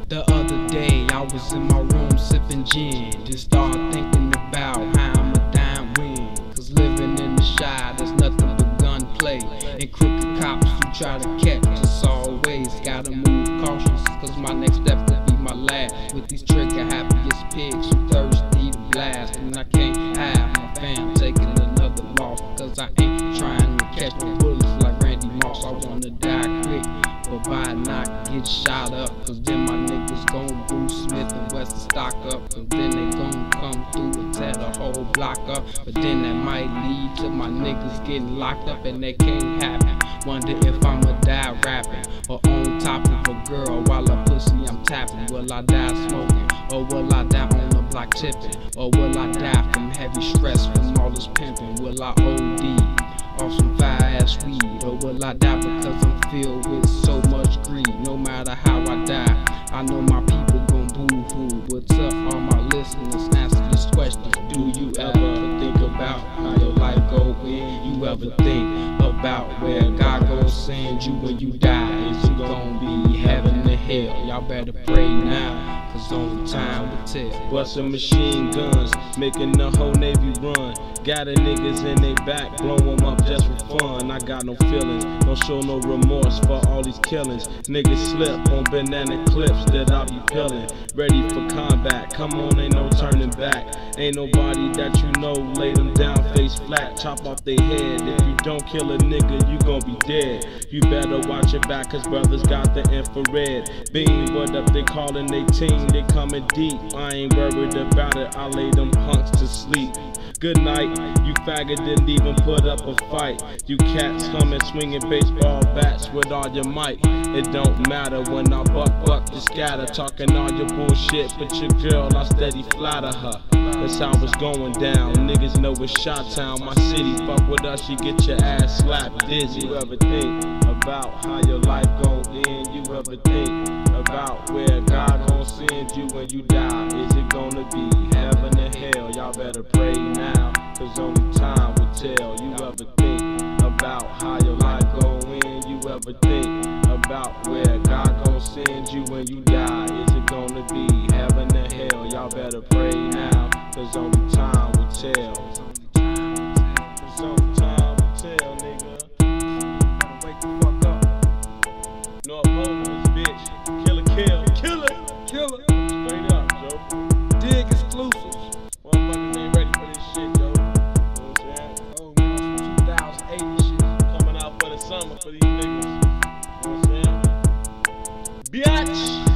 The other day I was in my room sipping gin, just started thinking about how I'ma die and win. Cause living in the shy, there's nothing but gunplay and crooked cops who try to catch us always. Gotta move cautious, cause my next step could be my last. With these trigger happiest pigs who thirsty to blast. And I can't have my fam taking another loss, cause I ain't trying to catch the bullets like Randy Moss. I wanna die quick, but by not get shot up, cause then my niggas gon' Bruce Smith and West stock up, and then they gon' come through and tear the whole block up. But then that might lead to my niggas getting locked up, and that can't happen. Wonder if I'ma die rapping or on top of a girl while a pussy I'm tapping. Will I die smoking, or will I die on the block tipping, or will I die from heavy stress from all this pimping? Will I OD off some fire-ass weed, or will I die because I'm filled with so much greed? No matter how I die, I know my people gon' boo-hoo. What's up, all my listeners? Answer this question. Do you ever think about how your life go in? You ever think about where God gon' send you when you die? Is it gon' be heaven or hell? Y'all better pray now, cause only time will tell. Bustin' machine guns, making the whole Navy run. Got the niggas in they back, blow them up just for fun. I got no feelings, don't show no remorse for all these killings. Niggas slip on banana clips that I be peeling. Ready for combat, come on, ain't no turning back. Ain't nobody that you know, lay them down face flat, chop off their head. If you don't kill a nigga, you gon' be dead. You better watch your back, cause brothers got the infrared beam. What up, they callin' they team, they coming deep. I ain't worried about it, I lay them punks to sleep. Good night, you faggot didn't even put up a fight. You cats coming swinging baseball bats with all your might. It don't matter when I buck to scatter, talking all your bullshit, but your girl I steady flatter her. That's how it's going down. Niggas know it's Shot Town, my city. Fuck with us, you get your ass slapped dizzy. You ever think about how your life gon' end? You ever think about where God gon' send you when you die? Is it gonna be heaven or hell? Y'all better pray now, cause only time will tell. You ever think about how your life gon' end? You ever think about where God gon' send you when you die? Is it gonna be heaven or hell? Y'all better pray now, cause only time will tell. Cause only time will tell, nigga. Better wake the fuck up. No opposing this bitch. Killer, killer. Straight up, Joe. Dig exclusives. Motherfuckers ain't ready for this shit, Joe. You know what I'm saying? Oh, man, some 2008 shit. Coming out for the summer for these niggas. You know what I'm saying? Biatch!